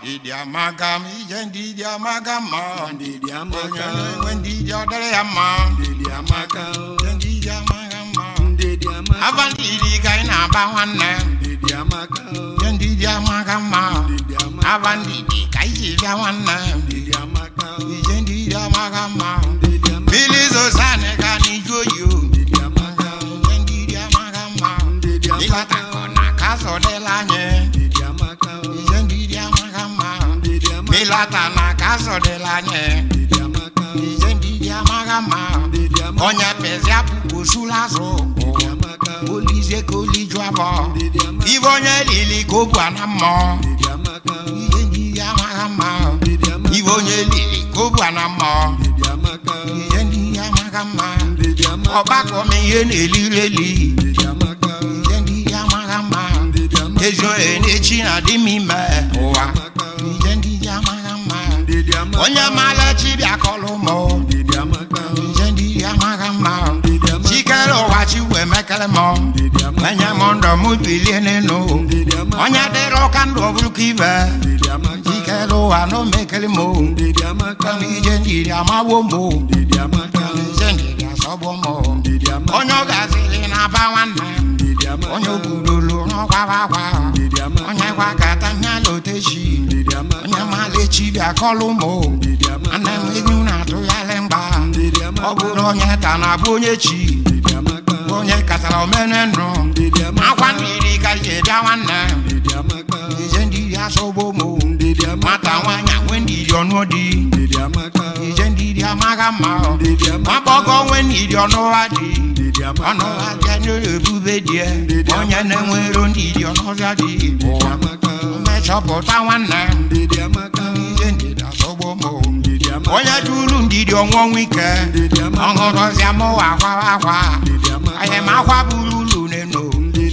Didi amagam, ijen didi amagam, Didi amagam, when didi odele yama, Didi amagam, didi amagam, Didi amagam, avan didi kaina bawana, Didi amagam, didi amagam, Didi amagam, avan didi kaisi bawana, Didi amagam, ijen didi amagam, Didi amagam, bilizo sane kani joyo, Didi amagam, didi amagam, Didi ilata amagam, kona kaso de lanye, Didi amagam, ijen didi amagam, Didi amagam, ilata na kaso de lanye. Didi amagam, Didi amagama, Didi amagam, onya pezia pupu sulazo, Didi amagam, olize koli juabo, Didi amagam, ivonye lili kobuana mo, Didi amagam, Didi amagama, Didi amagam, ivonye lili kobuana mo, Didi amagam, Didi amagama, Didi amagam, obako mi yene lireli, Didi amagam, Didi amagama, Didi amagam, ejo ene china di mi me, owa, Didi amagama, Didi amagam, onya mala chibia kolomo, Didi amagam, Didi amagama. Didi amagam, Chikelo wachi we mekele mo, Didi amagam, menya mondo mu biliene no, Didi amagam, onya dero kando brukive, Didi amagam, chikelo wano mekele mo, Didi amagam, kami jendi amawo mo, Didi amagam, jendi asobo mo, Didi amagam, onyo gazili na bawana, Didi amagam, onyo budulu no kwa, Didi amagam, onya kwa kata nyalo teshi, Didi amagam, onya malechi bia kolumo, Didi amagam, ane mwenyu na to yalemba, Didi amagam, oburo onye tana bunye chi. Didi amagam, Onye katara omenenu Didi amagam, akwa ndiri ka ye bia nwanne Didi amagam, ije ndiri asogbo mo Didi amagam, mata nwanya nwe ndiri ọnụ di Didi amagam, ije ndiri amaga mma Didi amagam, magbọgọ nwe ndiri ọnụ adị Didi ọnụ amagam, adị n'ebube die onye na-enwero ndiri ọnụ adị Didi amagam, mmechọpụta nwanne Didi amagam, ije ndiri asogbo mo Didi amagam, onye duru ndiri ọnwụ ike Didi amagam, ọṅụrụzia mụwa akwa Didi amagam, anyị ma akwa buru ulu neno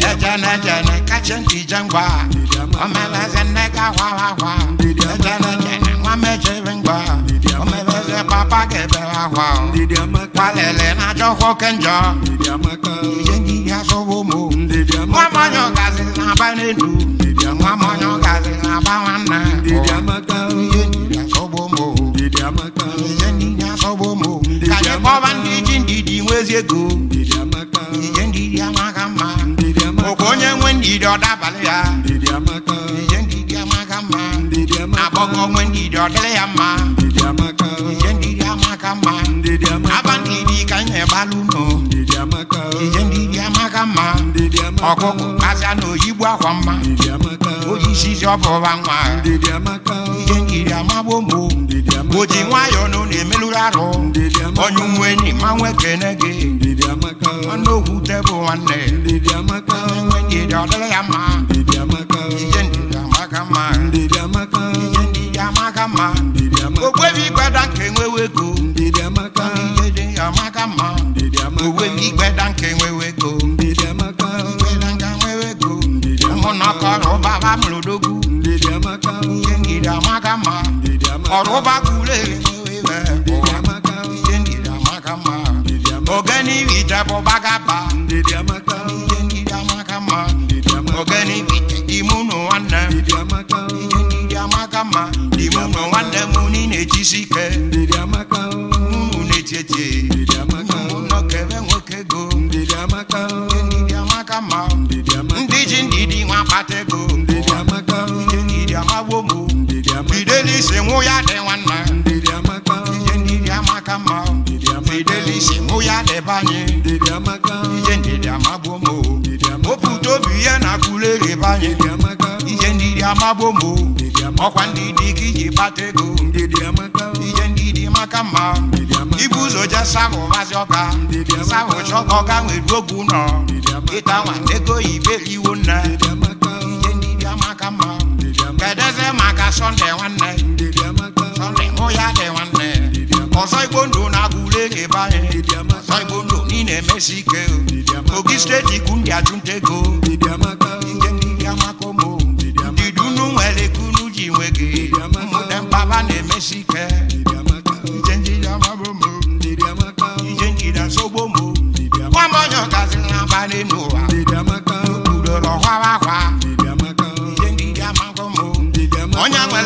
ejene kacha ntị jengwa Didi amagam, omeleze nne ga akwa Didi amagam, ejene nwa mejere ngwa omeleze papa ga-ebe akwa Didi amagam, kwalele na ajọkwa oke njọ Didi amagam, ije ndị ya sọgbo mo Didi nwa amagam, mọnyọ gazi na-aba n'elu Didi nwa amagam, mọnyọ gazi na-aba nwanne Didi amagam, ije ndị ya sọgbo mo Didi amagam, ije ndị ya sọgbo mo ka anyị kpọba ndị ji ndidi nwezi ego Didi amagam, ije ndidi amaga mma Didi amagam, oke onye nwe ndidi ọ dabalị ya Didi amagam, ije ndidi amaga mma Didi amagam, abọgọ nwe ndidi ọ dịrị ya mma Didi amagam, ije ndidi amaga mma Didi amagam, aba ndidi ka anyị gbalụ nọ Didi amagam, ije ndidi amaga mma Didi amagam, ọkụkụ kasịa na oyigbo akwa mma Didi amagam, oyisizi ọbụba nwa Didi amagam, ije ndidi amagbo mgbo Didi amagam, oji nwayọọ nọ na-emelụrụ arụ Didi amagam, onye nwe enyi ma nwe kene gị Didi amagam, nwanne okwu tebụl nwanne Didi amagam, nwe ndidi ọ dịrị ya mma Didi amagam, ije ndidi amaga mma Didi amagam, ije ndidi amaga mma Didi amagam, ogbebi igbeda nke nwewe ego Didi amagam, ije dị amaga mma Didi amagam, ogbebi igbeda nke nwewe ego Didi amagam, igbeda nke nwewe ego Didi amagam, ụmụnọkọrọ baba mụrụdogwu Didi amagam, ije ndidi amaga mma Didi amagam, ọrụba gwuru ewewe Didi amagam, ije ndidi amaga mma Didi amagam, ogeni ite bụ bagaba Didi amagam, ije ndidi amaga mma Didi amagam, ogeni ite dimunu nwanne Didi amagam, ije ndidi amaga mma dimunu nwanne mụ niile ejisi ike Didi amagam, unu na-etietie Didi amagam, nọkebe nwoke ego Didi amagam, ndidi amaga mma Didi amagam, ndị ji ndidi nwa kpata ego Didi amagam, ije ndidi amagbo mụ Didi amagam, fidelis nwụ ya dị nwanne Didi amagam, ije ndidi amaga mma Didi amagam, fidelis nwụ ya dị banye Didi amagam, ije ndidi amagbo mụ Didi amagam, opụta obi ihe na-akwụleri banye Didi amagam, ije ndidi amagbo mụ Didi amagam, ọkwa ndidi ka iji kpata ego Didi amagam, ije ndidi maka mma Didi amagam, ibu ụzọ je sahụbazi ọka Didi amagam, sahụcha ọka ọka nwere ogwu nọ Didi amagam, ịta nwa ego iberiwo nne Didi amagam, ije ndidi amaka mma Didi amagam, kedeze maka sọnde nwanne Didi amagam, sọnde mụ ya dị nwanne Didi amagam, ọzọ igbo ndụ na-agụle ebe anyị Didi amagam, ọzọ igbo ndụ niile emesi ike Didi amagam, ogi steeti ikwu ndị achụnta ego Didi amagam, ije ndidi amaka ụmụ ndị dunu nwere kunu ji nwe gị mmụde mkpaba na-emesi ike Didi amagam, ije ndidi amaka ụmụ Didi amagam, ije ndidi asogbo ụmụ Didi amagam, nwamọnyọ gaziri n'abalị n'ụwa Didi amagam, udoro ọhwara akwa Didi amagam, ije ndidi amaka ụmụ Didi amagam, onye nwere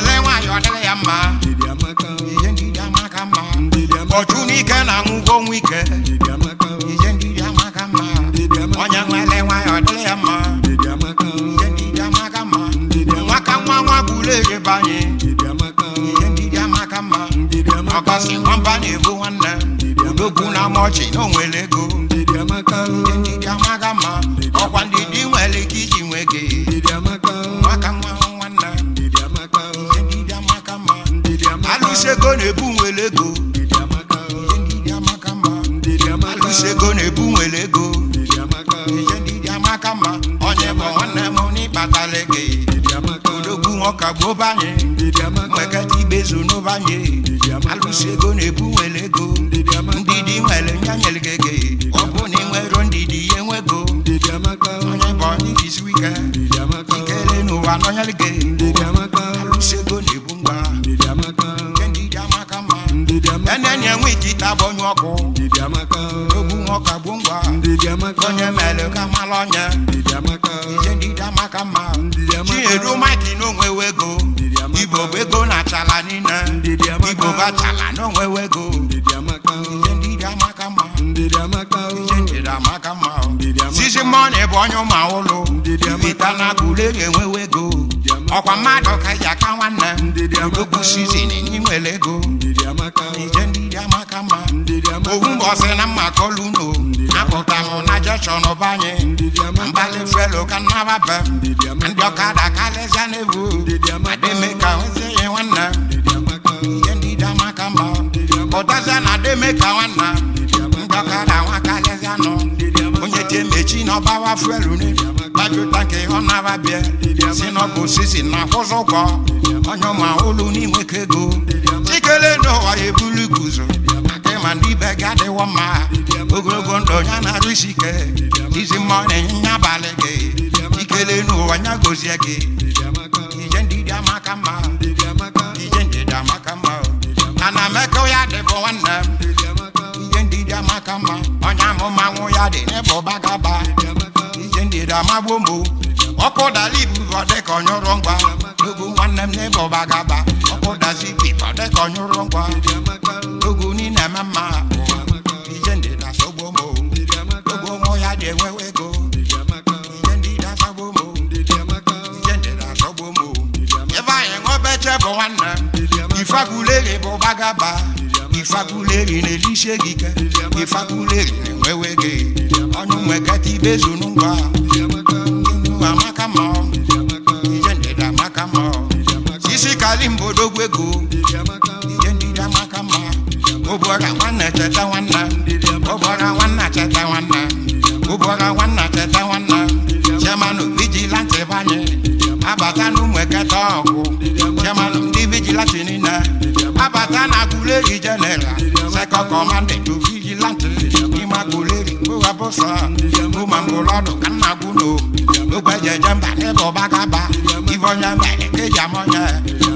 nwele nwayọ dịrị ya mma ndidi amaka o ihe ndidi amaka mma ndidi amaka ọchụnike na nwụgo nwike ndidi amaka o ihe ndidi amaka mma ndidi amaka onye nwele nwayọ dịrị ya mma ndidi amaka o ihe ndidi amaka mma ndidi nwaka nwa bụrụ ebe anyị ndidi amaka o ihe ndidi amaka mma ndidi amaka ọkọsị nwamba na-ebu nwanne odogwu na mọchị na onwere ego ndidi amaka o ihe ndidi amaka mma ọkwa ndidi nwere ike iji nwe gị ndidi amaka o nwaka nwa nwanne ndidi amaka o ihe ndidi amaka mma ndidi amaka alụsị ego na-ebu nwere ego ndidi amaka o ihe ndidi amaka mma ndidi amaka alụsị ego na-ebu nwere ego ndidi amaka o ihe ndidi amaka mma onye bụ nwanne m n'ịkpatala gị ndidi amaka o odogwu nwoke bụ banye ndidi amaka o nwekata igbezu n'ụbanye ndidi amaka alụsị ego na-ebu nwere ego ndidi amaka ndidi nwere nyanyere gị ọ bụ na ị nwere ndidi ya enwego ndidi amaka o onye bụ onye isi ike ndidi amaka o ikele n'ụwa nọnyere gị ndidi amaka o alụsị ego na-ebu ngwa ndidi amaka o nke ndidi amaka mma ndidi amaka enenye enwe ike ịta bụ onye ọkụ ndidi amaka o ogwu nwoke bụ ngwa ndidi amaka onye mere ka mara onye ndidi amaka o ihe ndidi amaka mma ndidi amaka chinedu maịkị n'onwe wego ndidi amaka igbo bụ ego na achala niile ndidi amaka igbo bachala n'onwe wego ndidi amaka o ihe ndidi amaka mma ndidi amaka o ihe ndidi amaka mma ndidi amaka sisi mmọnị bụ onye ụmụ ụlụ ndidi amaka vita na akụle ga-enwe wego ọkwa mmadụ ka ji aka nwanne ndidi amaka odogwu sizin enyi nwere ego ndidi amaka o ihe ndidi amaka mma ndidi amaka owu mbọsị na mma kọluno apụta m na jọshọn banye ndidi amaka mbali felo ka nnaba be ndidi amaka ndị ọkada kalịzịa n'ebu ndidi amaka ademe ka ozi ya nwanne ndidi amaka o ihe ndidi amaka mma ndidi amaka ụtazịa na ademe ka nwanne ndidi ndị amaka ọkada nwa kalịzịa nọ ndidi amaka onye tiemechi na ọbawa fuelu ne gbajụta nke ọ naba bịa si n'ọbụ osisi na akwụzụ ụgwọ onye ụma ụlụ n'inwe ka ego chikele n'ụwa ya ebulu guzo maka ịma ndị ibe gị adịwọ mma ogologo ndụ ya na-arụ isi ike izi mmụọ na-enye abalị gị chikele n'ụwa ya gozie gị ndidi amaka o ije ndidi amaka mma ndidi amaka ije ndidi amaka mma ana mekọ ya dịbụ nwanne m ndidi amaka o ije ndidi amaka mma onye amụmanwụ ya dị n'ebe ụbagaba ndidi amaka o ije ndidi amagbo mgbo ọkụ dala ibu ọ dịka ọnyụrụ ngwa ogu nwanne m n'ebe ụbagaba ọkụ dazi ibu ọ dịka ọnyụrụ ngwa ndidi amaka o ogu niile eme mma ndidi amaka o ije ndidi asọgbo mo ndidi amaka o ogu ụmụ ya dị enwewe ego ndidi amaka o ije ndidi asọgbo mo ndidi amaka o ije ndidi asọgbo mo ndidi amaka ebe anyị ṅụbeche bụ nwanne ndidi amaka ifaguleri bụ ụbagaba ifaguleri na-elise gị ike ifaguleri na-enwewe gị onye nwekata ibezu n'ngwa ndidi amaka o inu amaka mma ndidi amaka o ije ndidi amaka mma ndidi amaka sisi kalimbo dogwu ego ndidi amaka o ije ndidi amaka mma ụbọra nwanne cheta nwanne ndidi amaka ụbọra nwanne cheta nwanne ụbọra nwanne cheta nwanne chairman vigilante banye abata n'ụmụ eketa ọgwụ chairman ndị vigilante niile abata na Aguleri general second commandant to vigilante n'ime Aguleri ụwabụsa ụmụmgbụlọdụ ka nna gwuno ogbejeje mba n'ebe ọbagaba ive onye mere ka eji ama onye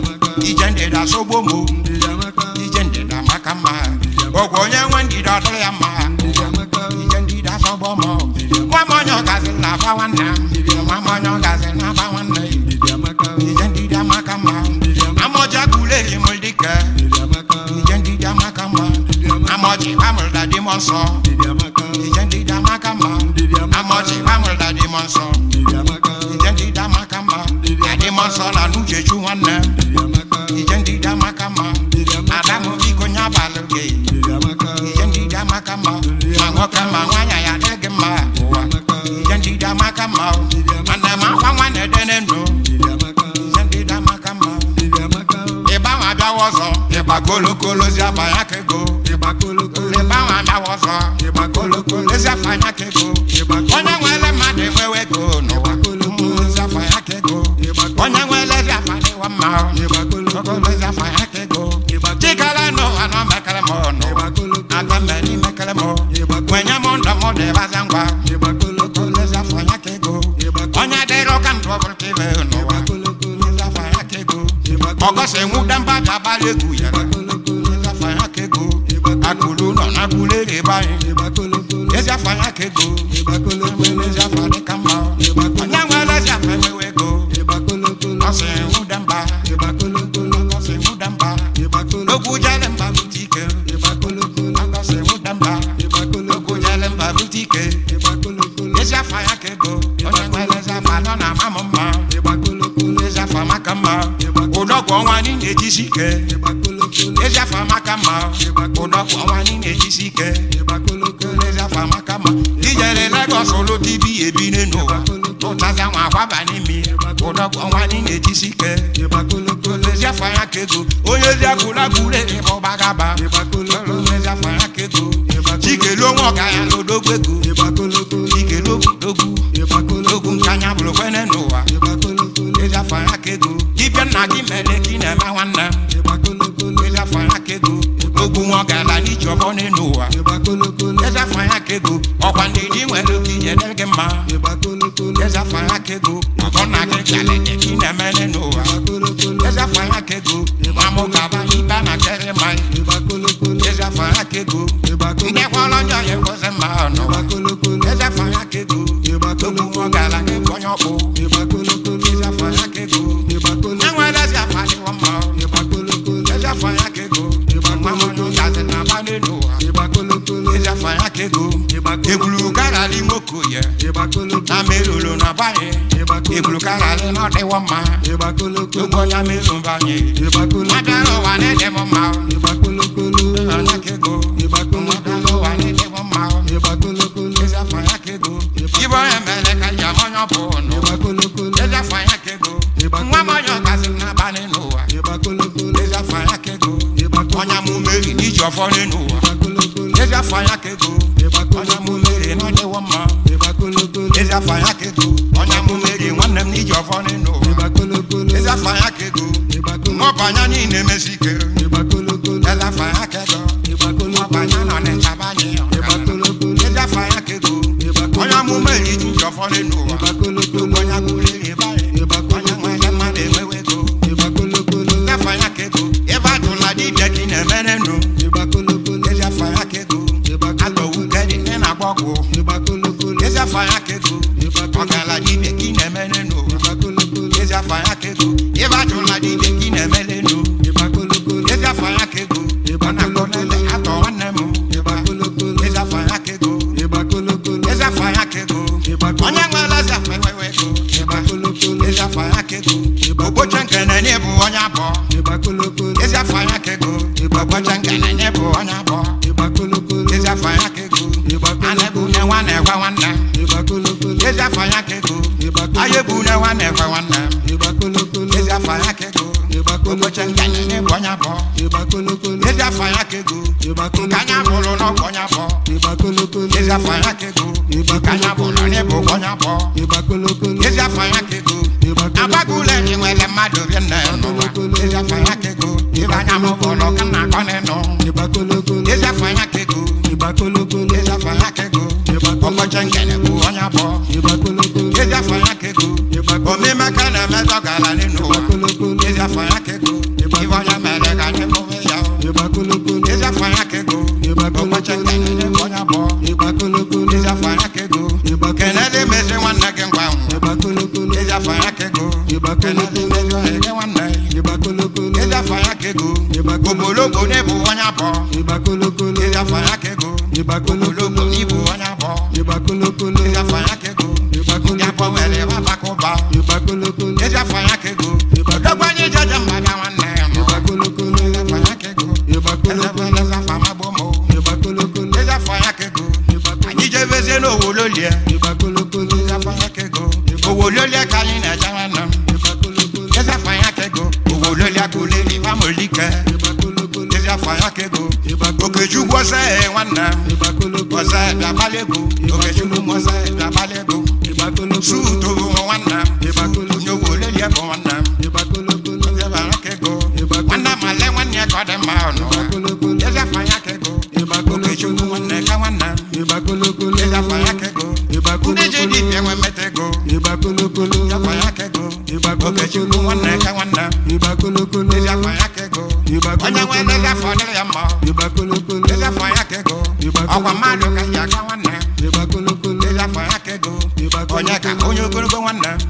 ije ndidi asọgbo mo ndidi amaka o ije ndidi amaka mma ọgwụ onye nwe ndidi ọ dịrị ya mma ndidi amaka o ije ndidi asọgbo mo nwa m onye ọgazi na-aba nwanne nwa m onye ọgazi na-aba nwanne ndidi amaka o ije ndidi amaka mma ndidi amaka amọja Aguleri m dike ndidi amaka o ije ndidi amaka mma amọji bamụrụda dị m nsọ ndidi amaka o ije ndidi amaka mma ndidi amaka amọji bamụrụda dị m nsọ ndidi amaka o ije ndidi amaka mma adị m nsọ na n'uchechu nwanne ndidi amaka o ije ndidi amaka mma ndidi amaka adamu biko nye abalị gị ndidi amaka o ije ndidi amaka mma ma nwoke ma nwaanyị ya dị gị mma ụwa amaka o ije ndidi amaka mma nwanne m akwa nwanne dị n'ndụ ndidi amaka o ije ndidi amaka mma ndidi amaka o ịba nwa bịawa ọzọ ịgba kolokolozi abanya ka ego ịgba kolokolo ịba nwa bịawa ọzọ ịgba kolokolo ezi afanya ka ego onye nwere mmadụ enwewe ego n'ụwa ezi afanya ka ego onye nwere ezi afa dịwa mma ịgba kolokolo ezi afanya ka ego chikere n'ụwa nọ mekere m n'ụwa aga mmeri mekere m wenye m ndụmọdụ ịbaza ngwa ịgba kolokolo ezi afanya ka ego onye dịrị ụka ndụ ọbụrụ ka ibe n'ụwa ezi afanya ka ego ọgọsị nwude mba ga-abalị egwu ya ezi afanya ka ego akụrụ nọ na Aguleri ebe anyị ezi afanya ka ego ezi afa dịka mma onye nwere ezi afa enwewe ego ọsị nwude mba Okujale mba butike akase mudamba okujale mba butike esa fanya kego onye nwele za fano na mamma esa fama kama odoko nwani nejisike esa fama kama odoko nwani nejisike esa fama kama dijere Lagos solo TV ebine noa otaza nwa kwaba nimi odoko nwani nejisike esa fanya kego onye za kula kule ebo bagaba esa fanya kego chike lo mo kaya lo dogwego chike lo dogu dogu kanya blo kwene noa esa fanya kego ibia na gi mele ki na ma wanna esa fanya kego dogu mo gala ni jobo ne noa esa fanya kego okwande di nwelo ki je delge ma esa fanya kego ona ke kale de ki na mele noa esa fanya kego mamo gaba iba na kere mai esa fanya kego nde kwalo nyo ye ko se ma no esa fanya kego dogu mo gala ke konyo po esa fanya kego nangwala sia fani wa ma esa fanya kego mamo nyo gaze na bane no esa fanya kego ebulu kala li moko ye na melolo na bane ebulu kala li no de wa ma dogo ya melo bane madalo wa ne de mo ma fanya kego madalo wa ne de mo ma esa fanya kego ibo emele ka ya monyo po no esa fanya kego nwa monyo gaze na bane no esa fanya kego onya mu meri ni jofo ni no esa fanya kego onya mu meri no de wo ma esa fanya kego onya mu meri nwannem ni jofo ni no esa fanya kego mo banya ni ne mesike esa fanya kego mo banya no ne tabanye esa fanya kego onya mu meri ni jofo ni no onya mu meri ba onya nwannem ma de wewe go esa fanya kego eba to la di de ki ne menenu esa fanya kego alo ugedi ne na gbogbo esa fanya kego ogala di de ki ne menenu esa fanya kego eba to la di de ki ne menenu esa fanya kego ona konele ato wanemu esa fanya kego esa fanya kego onya ngala za wewe go esa fanya kego obochankana ne bu onya bo esa fanya kego obochankana ne bu onya bo esa fanya kego anabu ne wane kwa wana esa fanya kego ayebu ne wane kwa wana esa fanya kego obochankana ne bu onya bo esa fanya kego kanya bolo no onya bo esa fanya kego kanya bolo ne bu onya bo esa fanya kego abagule ni wele madu na no esa fanya kego ibanya mo bolo kana kone no esa fanya kego esa fanya kego omo changene bu onya bo esa fanya kego o me makana me dogala ni no esa fanya kego ibanya mele ga ni mo ya esa fanya kego omo changene bu onya bo esa fanya kego kenele mese wana kengwa esa fanya kego kenele mese ege wana esa fanya kego gobologo ne bu onya bo esa fanya kego gobologo ni bu onya bo esa fanya kego ya po wele wa bakoba esa fanya kego dogbanye jaja mbaga wana esa fanya kego esa fanya fama bomo esa fanya kego anije veze no wololie esa fanya kego wololie kanyi na jawana esa fanya kego wololie kule ni famolike esa fanya kego okeju gwose wana gwose da balego okeju gwose da balego su to wana no wololie bo wana esa fanya kego wana male wana ko de ma no esa fanya kego okeju wana ka wana esa fanya kego ndeje di pewe metego esa fanya kego okeju wana ka wana esa fanya kego onya wele ya fone ya ma esa fanya kego okwa madu ka ya ka wana esa fanya kego onya ka onyo gonogo wana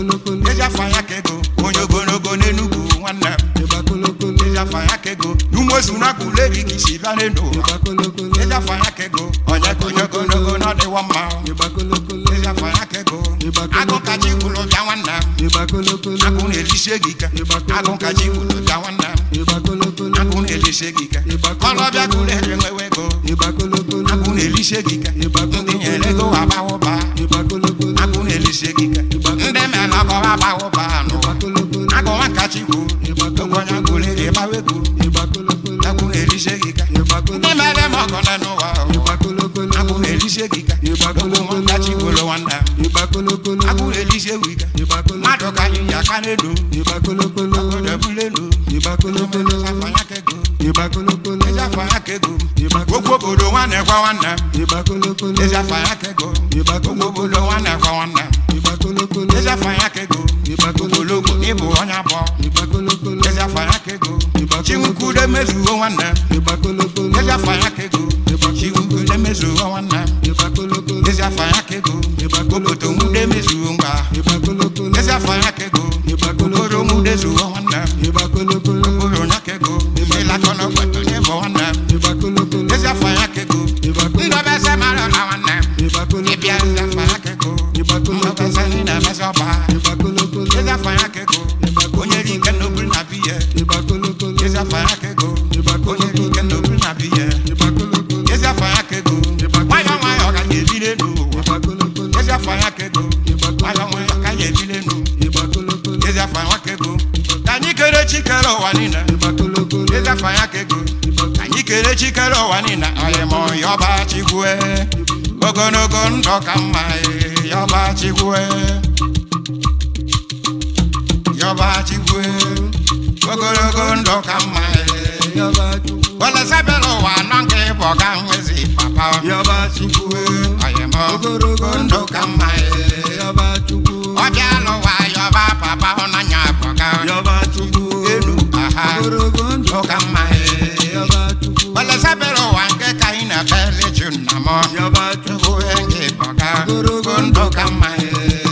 esa fanya kego onyo gonogo nenugu wana esa fanya kego numo Omosu na kuleri kisi bane no. Eja fanya kego, onye konyo no de wama. Eja fanya kego. Agon kaji kulo jawana. Agon elise gika. Agon kaji kulo jawana. Agon elise gika. Kolo bia kuleri wego. Agon elise gika. Ndinye lego abawoba. Agon elise gika. Ndeme na ko abawoba no. Agon wakachi ku. Ogonya kuleri bawego. Agon elise gika. Ndeme mo kona no wa. Agon elise gika. Ogonya kachi kulo wanda. Agon elise gika. Madoka nya kanedo. Agon debulelo. Afanya kego. Eja fanya kego. Ogobodo wane kwa wana. Eja fanya kego. Ogobodo wane kwa wana. Eja fanya kego. Ogologo ibo onya bo. Eja fanya kego. Chimukude mezu wana. Eja fanya kego. Chimukude mezu wana. Eja fanya kego. Ogoto mude mezu ngba. Eja fanya kego. Ogoto mude zu wana. Ogoto nyakego. Ela kono gbeto ne bo wana. Eja fanya kego. Ndo bese mara na wana. Ebia eja fanya kego. Ndo bese ni na meso ba. Eja fanya kego. Onye ri ke no bri na biye. Eja fanya kego. Onye ri ke no bri na biye. Eja fanya kego. Wayo ka ye bile no. Eja fanya kego. Wayo ka ye bile no. Eja fanya kego. Tani kere chikelo wanina. Eja fanya kego. Tani kere chikelo wanina. Ayemo yoba chikwe. Ogonogo ndoka mai. Yoba chikwe. Yoba chikwe. Ogonogo ndoka mai. Wala sabelo wanange boga mwezi papa. Yoba chikwe. Ayemo ogonogo ndoka mai. Obialo wa yoba papa onanya boga. Yoba chukwu enu aha. Ndoka mai. Wala sabelo wange kaina bele junamo. Yoba chukwu enge boga. Ndoka mai.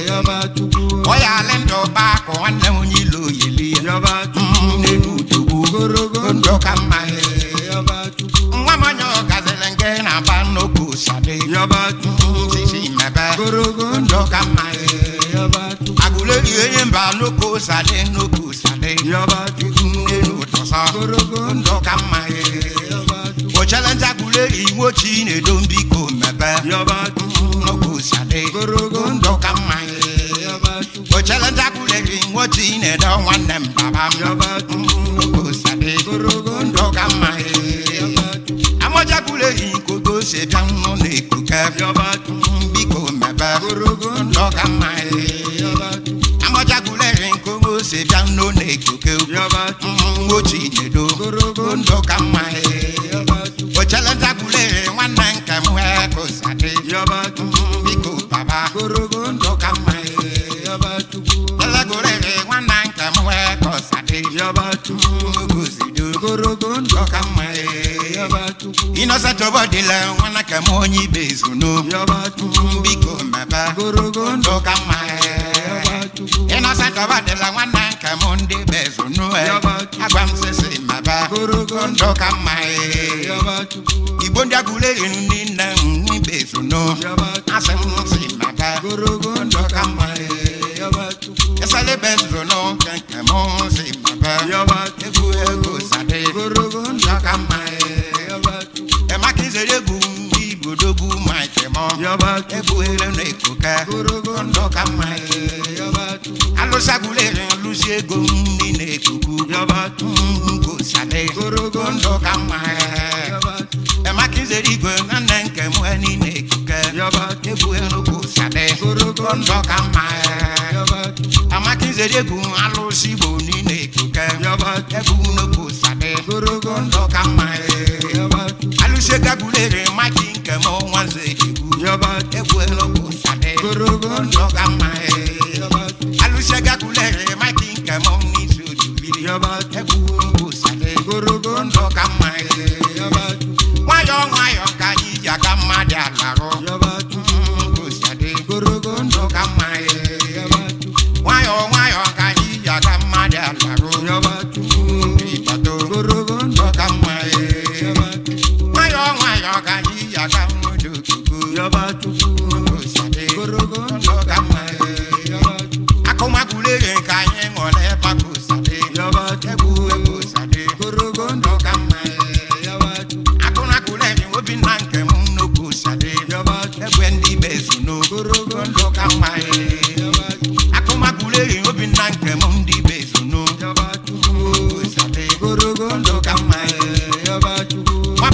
Oya lendo bako wane unyilo yeli. Yoba chukwu enu chukwu. Ndoka mai. Mwamanyo gazelenge na bano kusade. Yoba chukwu sisi mebe. Ndoka mai. Agule yenye mba loko sade noko sade. Yoba chukwu tosa. Ndoka mai. O challenge agule inwo chine dombiko mebe. Yoba chukwu noko sade. Ndoka mai. O challenge agule inwo chine do wane mbaba. Yoba chukwu noko sade. Ndoka mai. Amoja agule inkogo se bianwo nekuke. Yoba chukwu biko mebe. Ndoka mai. Amoja agule inkogo se bianwo nekuke. Yoba chukwu chinedo. Ndoka mai. O challenge agule wane nke mwe kosade. Yoba chukwu biko baba. Ndoka mai. Elegore wane nke mwe kosade. Yoba chukwu kuzido. Ndoka mai. Innocent body le wana ke monyi bezuno. Yoba chukwu biko meba. Ndoka mai. Innocent body le wana ke monde bezuno. Agwam sese meba. Ndoka mai. Ibondi agule ni na ni bezuno. Asem si meba. Ndoka mai. Esale bezuno ke mon si meba. Ebu sade. Ndoka mai. Emakizeregu ibodogu maitemo. Ebu ele nekuka. Ndoka mai. Alosagule alusiego ni nekuku. Ngo sade. Ndoka mai. Emakizerigu nanenke mweni nekuka. Ebu ele ngo sade. Ndoka mai. Amakizerigu alusibo ni nekuka. Ebu ngo sade. Ndoka mai. Alusega gulere maki nke mo wanze ibu. Ebu elo kusade. Ndoka mai. Alusega gulere maki nke mo nisu jubili. Ebu kusade. Ndoka mai. Wayo ka yija ka madi alaro. Kusade. Ndoka mai. Wayo ka yija ka madi alaro. Ibato. Ndoka mai.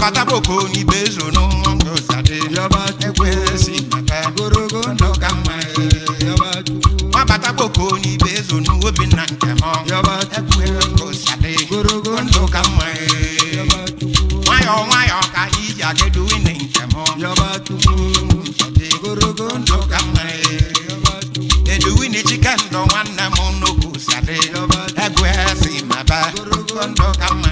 abata boko ni bezo no ndo sade ekwe si mebe gorogo ndo kama yaba chukwu abata boko ni bezo no obi na nkemo yaba ekwe ko sade gorogo ndo kama yaba chukwu wayo ka iji agedu ni nkemo yaba chukwu sade gorogo ndo kama yaba chukwu edu ni chicken ndo nwanne mo no ko sade ekwe si mebe ndo kama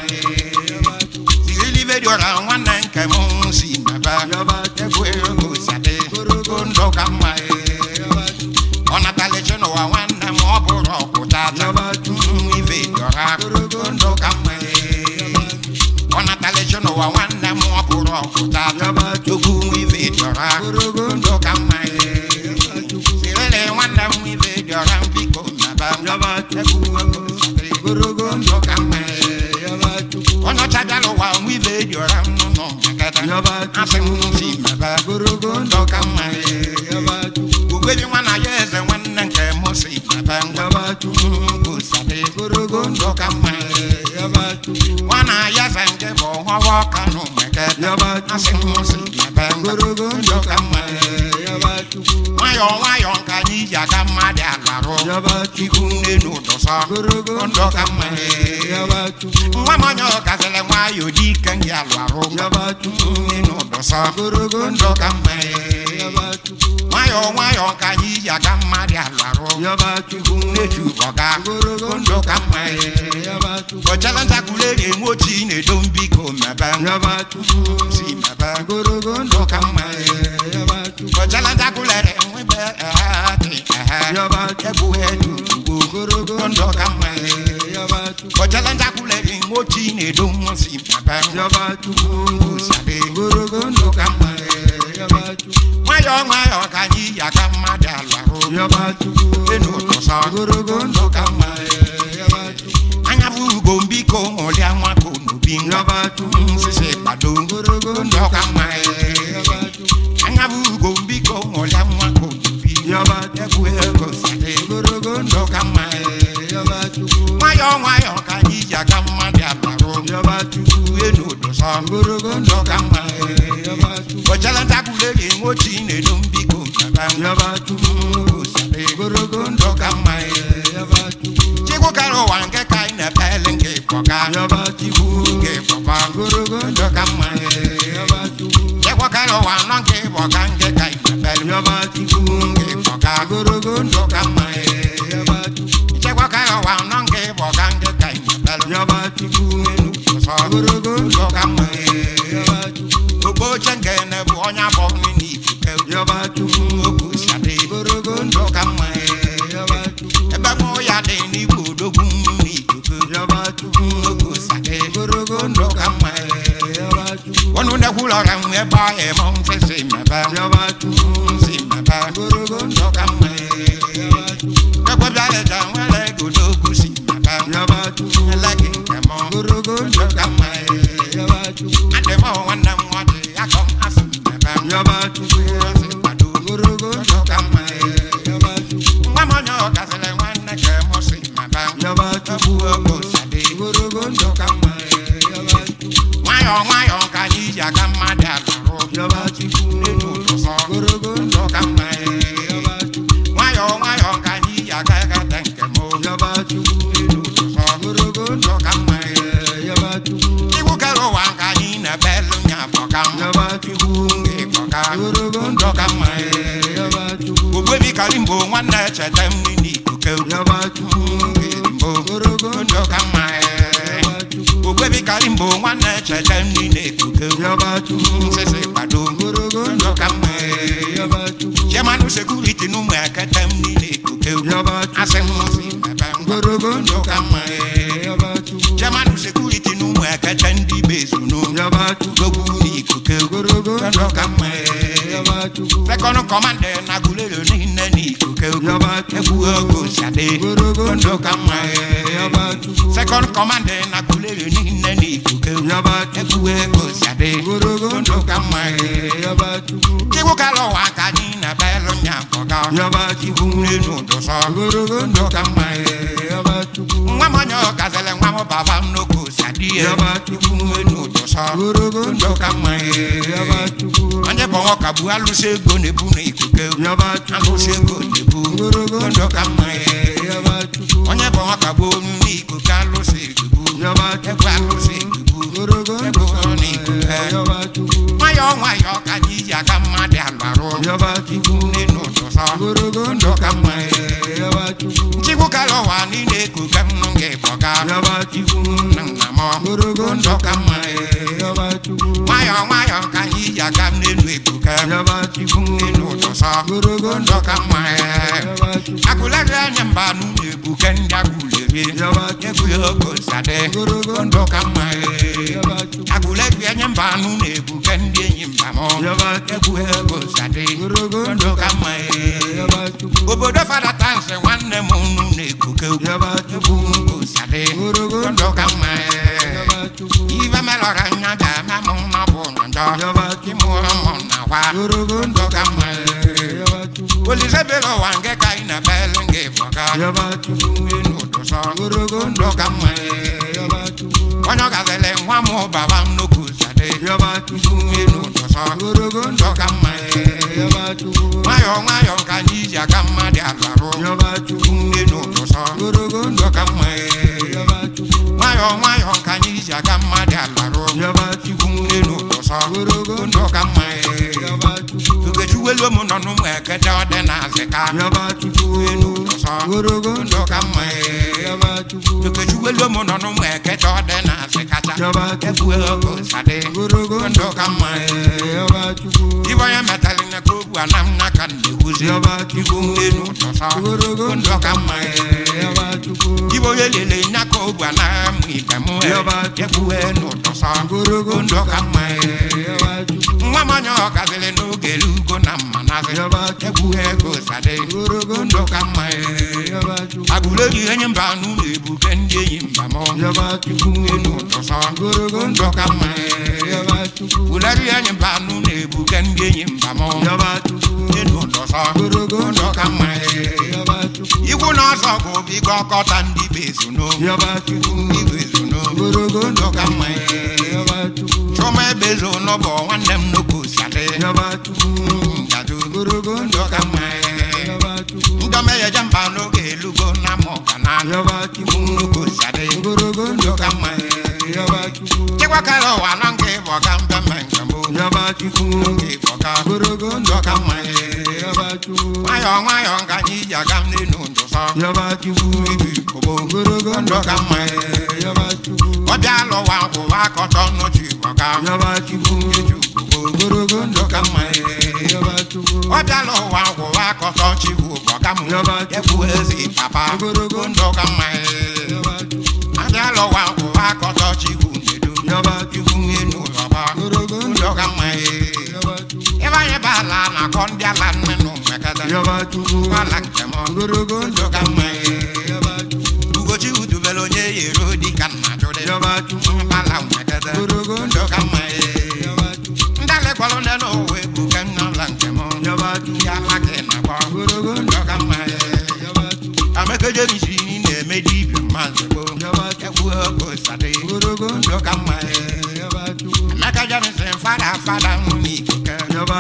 Dora wana nke mo si baba ekwe ko sade ndo kama ona taleche no wa wana mo boro kutata ive dora ndo kama ona taleche no wa wana mo boro kutata dogu ive dora ndo kama sirele wana mo ive dora mbiko baba ekwe ko sade ndo kama ona chadalo wa wive dora no makata asen si maba ndo kama ugwe bi wana yeze wanna nke mo si maba ko sabe ndo kama wana yeze nke bo hawa kanu makata asen si maba ndo kama wayo nka ni ya kama de alaro ikune no dosa ndo kama Wamanyo kazele wayo di kangi alwaro Nino dosa ndo kama Wayo kanyi ya kama di alwaro Nechu boga ndo kama Ochalanta kulele mochi ne dombi ko maba Si maba ndo kama Ochalanta kulele mwebe ati Ebu hedu ndo kama Ochalanta kulele mochi ne domo si maba Usade ndo kama Wayo kanyi ya kama di alwaro Nino dosa ndo kama Anyavu gombi ko olia mwako nubinga Sise pado ndo kama Anyavu gombi ko olia mwako nubinga Ekwe ko sade ndo kama Wayo kanyi ya kama di alwaro Nino dosa ndo kama Ochalanta kulele mochi ne dombi ko maba Usade ndo kama Chiku karo wange kai na pelenge poka Chiku poka ndo kama Chiku karo wange poka nge kai na pelenge Chiku poka ndo kama Chiku karo wange poka nge kai na pelenge Chiku ndo kama Ogo chenge ne bonya boni ni Ogo shade ndo kama Eba mo ya de ni bodogu ni Ogo sade ndo kama Wonu ne hula ram eba e mo se maba Si maba ndo kama Eba bale da wale godogu si maba Elagi kamo ndo kama Ade mo wana mwade yakom asu maba Si padu ndo kama Wamanyo kazele wana ke mo si maba Ogo sade ndo kama Wayo kanyi ya kama di alwaro Nino dosa ndo kama Wayo kanyi ya gaga tenkemo Nino dosa ndo kama Iwu kero wankanyi na belu nya bokam Iwu nge boka ndo kama Ugwe mi kalimbo wana chetem nini kukeu Nge limbo ndo kama Ugwe mi kalimbo wana chetem nini kukeu Sese pado ndo kama Chemanu security nume ketem nini kukeu Asem si maba ndo kama Chemanu security nume ketem di bezu no Gogu ni kukeu ndo kama Second commander na gulelo ni kukeu Ebu ogo shade ndo kama Second commander na gulelo ni kukeu Ebu ogo shade ndo kama Kibu kalo wakani na belo nyakoga Kibu nenu dosa ndo kama Mwamanyo kazele mwamo baba mnoko shade ndị ikwu enu dosa ndo kama anye bongo kabu alụsị ego na-ebu na ikuku alụsị ego na-ebu ndo kama onye bongo kabu na ikuku alụsị ikuku ego alụsị ikuku ego na ikuku nwayọ ka anyị ji aka mmadụ alụrụ ikwu enu dosa ndo kama chikwu kalọwa niile ekuka m ga-ekpọga ikwu nna m ndo kama nwayọ ka anyị ji aka m n'elu ekuka ikwu enu dosa ndo kama agụleri anya mba n'ụlọ ebuke ndị agụleri egwu ya okosade ndo kama agụleri anya mba n'ụlọ ebuke ndị enyi mba m egwu ya okosade ndo kama obodo fada tansi nwanne m unu na-ekuke egwu okosade ndo kama ive melọrọ anya ga-ama m mma bụ ndọ ịmụrụ m na kwa ndo kama olizebere ụwa nke ka ị na-ebele nke bọga enu ụtụsọ ndo kama onye ọ gazele nwa m baba m n'okwu sade enu ụtụsọ ndo kama nwayọ ka anyị ji aka mmadụ alarụ enu ụtụsọ ndo kama nwayọ ka anyị ji aka mmadụ alarụ enu ụtụsọ ndo kama Ugechuwelo mo nonu ekete ode na azeka enu ụtụsọ ndo kama Ugechuwelo mo nonu ekete ode na azeka egwu okosade ndo kama Ibo ya metali na kogu anam na kan neguzi ikwu enu ụtụsọ ndo kama Ibo yelele na kogu anam ibemu egwu enu ụtụsọ ndo kama Nwa manyo kazele n'oge lugo na mmanazi egwu okosade ndo kama Agụleri enyi mba n'ụlọ ebuke ndị enyi mba m ikwu enu ụtụsọ ndo kama Agụleri enyi mba n'ụlọ ebuke ndị enyi mba m enu ụtụsọ ndo kama Ikwu na ọzọ bụ bigo ọkọta ndị bezuno igwe zuno ndo kama Choma ebezo n'ọbọ nwanne m n'okosade ngadu ndo kama Ndome ya jamba n'oge elugo na mọgana n'okosade ndo kama Chekwa kala ụwa na nke bọga mbeme nkemo nke bọga ndo kama Nwayọ ka anyị ji aga m n'enu ndụsọ kobo ndo kama Ọbịa lụwa nkwụwa akọtọ n'ochi bọga kobo ndo kama Ọbịa lụwa nkwụwa akọtọ chiwu bọga m egwu ezi papa ndo kama Ọbịa lụwa nkwụwa akọtọ chiwu nedo ikwu enu ọba ndo kama Ebe anyị bala na akọ ndị ala nnenu mekata ala nkem ndo kama Ugochi udubele onye yero dịka nna jụrụ bala mekata ndo kama Ndale gwalụ nne n'owe ebuke n'ala nkem ndị ala gị na-agba ndo kama Amekeje misi na-eme dibịa mazịbo egwu okosade ndo kama Amekeje misi fada n'ikuke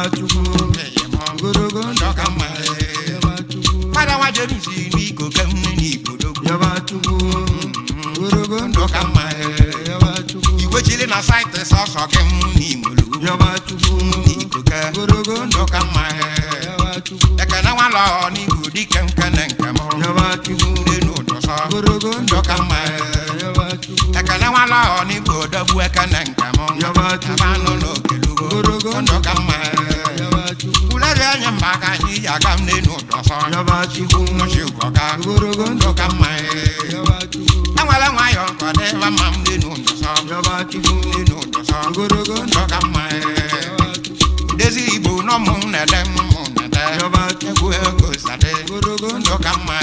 ndo kama Fada wa jemisi n'ikuke n'ibodo ndo kama Igwe chili na site sọsọ gị n'imolu n'ikuke ndo kama Ekene nwalọ n'igwu dike nkene nkem n'enu ụtụsọ ndo kama Ekene nwalọ n'igwu odogwu ekene nkem abanụ n'okelugo ndo kama Uleri enyi mba ka anyị ji aga m n'enu ụtụsọ ikwu nnochi ụbọga ndo kama Enwere nwayọ nkọdịba ma m n'enu ụtụsọ ikwu n'enu ụtụsọ ndo kama Udezi Igbo n'ọmụ na-ede mmụ na-ede egwu okosade ndo kama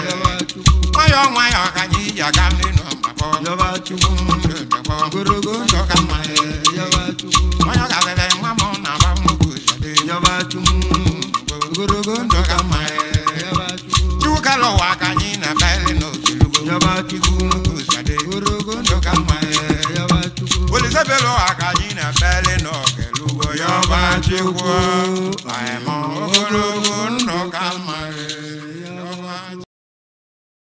Nwayọ ka anyị ji aga m n'enu mbakọ ikwu ndo kama Nwayọ gazere nwa m na aba m okosade ndo kama Chukwu kala ụwa ka anyị na-ebele n'ogelugo ikwu okosade ndo kama chukwu, my mo.